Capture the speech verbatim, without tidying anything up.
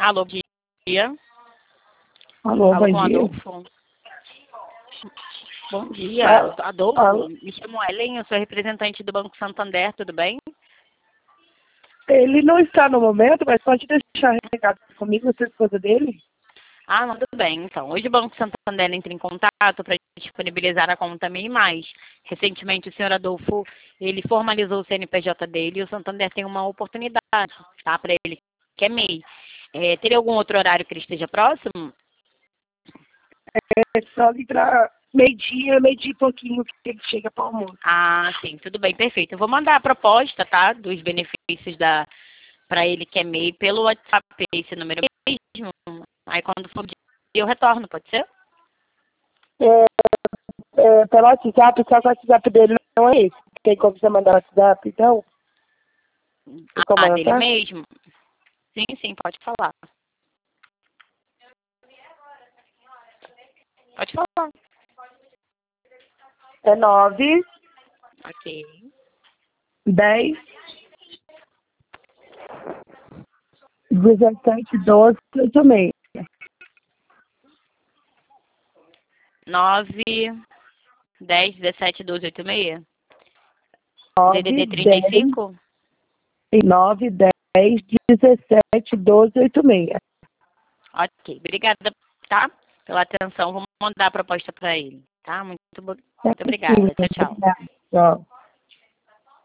Alô, bom dia. Alô, Falo bom com dia. Adolfo. Bom dia, Ah, Adolfo. alô. Me chamo Ellen, eu sou representante do Banco Santander, tudo bem? Ele não está no momento, mas pode deixar recado comigo, você é esposa dele? Ah, não, tudo bem. Então, hoje o Banco Santander entra em contato para disponibilizar a conta MEI Mais. Recentemente, o senhor Adolfo, ele formalizou o C N P J dele e o Santander tem uma oportunidade, tá, para ele, que é MEI. É, teria algum outro horário que ele esteja próximo? É só ligar meio-dia, meio-dia e pouquinho que ele chega para o almoço. Ah, sim, tudo bem, perfeito. Eu vou mandar a proposta, tá, dos benefícios da para ele que é MEI pelo WhatsApp, esse número mesmo. Aí quando for dia, eu retorno, pode ser? É, é, pelo WhatsApp, só que o WhatsApp dele não é esse. Tem como você mandar o WhatsApp, então? Tem como Ah, dele anotar? mesmo? Sim, sim, pode falar. Pode falar. É nove, Ok. dez, dezessete, doze, oito seis. nove, dez, dezessete, doze, oito seis. D D nove, D trinta e dez, cinco? nove, dez, dezessete, doze, oito seis. Ok, obrigada, tá? Pela atenção. Vou mandar a proposta para ele, tá? Muito, bo- muito obrigada. Tchau, tchau. Obrigada. Tchau.